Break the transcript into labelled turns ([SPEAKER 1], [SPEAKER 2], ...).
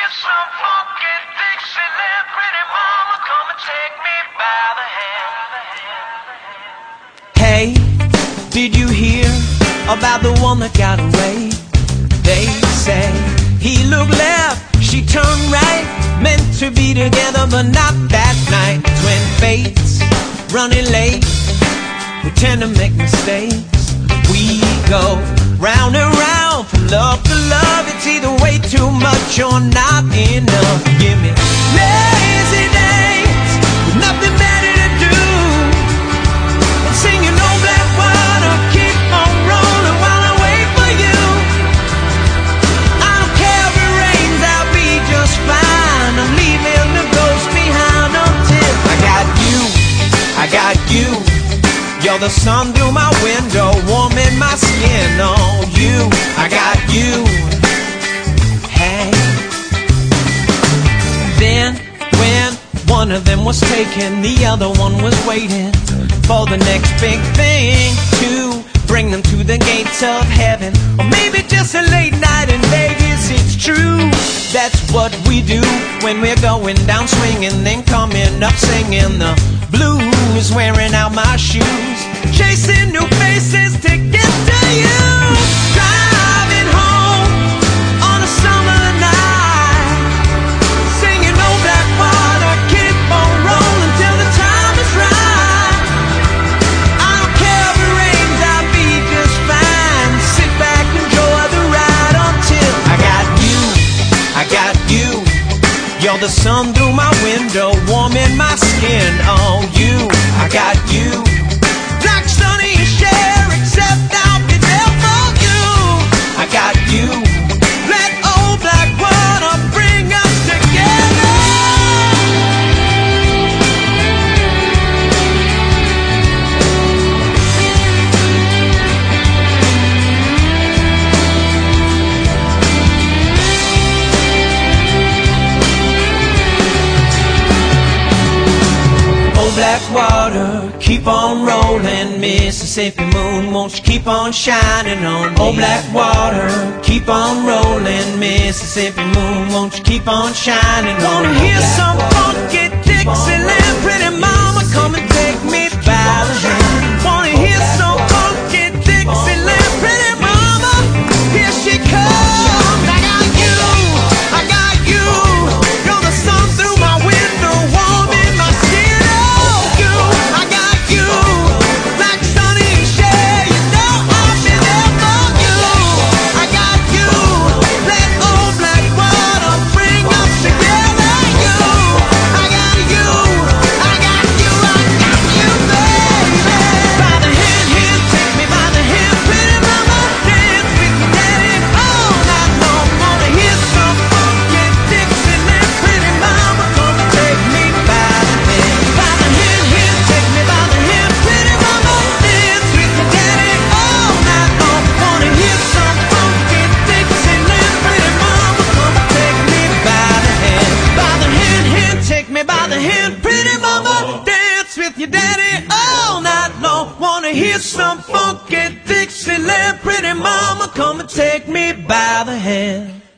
[SPEAKER 1] hear some funky Dixieland, pretty mama, come and take me by the hand.
[SPEAKER 2] Hey, did you hear about the one that got away? They say he looked left, she turned right, meant to be together but not that night. When fate's running late, we tend to make mistakes. We go round and round from love to love. It's either way too much or not enough. Give me lazy days with nothing better to do, and singing old black water, keep on rolling while I wait for you. I don't care if it rains, I'll be just fine. I'm leaving the ghost behind until I got you, I got you. You're the sun through my window, warming my skin. On you, I got you. Hey. Then, when one of them was taken, the other one was waiting for the next big thing to bring them to the gates of heaven. Or maybe just a late night in Vegas. It's true, that's what we do when we're going down swinging, then coming up singing the blues, wearing out my shoes, chasing new faces to get to you. Driving home on a summer night, singing old black water, keep on rolling till the time is right. I don't care if it rains, I'll be just fine. Sit back, enjoy the ride until I got you, I got you. You're the sun through my window, warming my skin. On you, I got you. Like Sonny and Cher, except I'll be there for you. I got you. Let old black water bring us together. Black water, keep on rolling, Mississippi moon, won't you keep on shining on me? Oh, black water, keep on rolling, Mississippi moon, won't you keep on shining on me? Wanna hear some funky Dixieland, pretty mama, come and take me by the hand. Wanna hear some funky Dixieland, pretty mama, here she comes. I got you, I got you. You're the sun through my window, warming my skin. Here's some funky Dixieland, pretty mama, come and take me by the hand.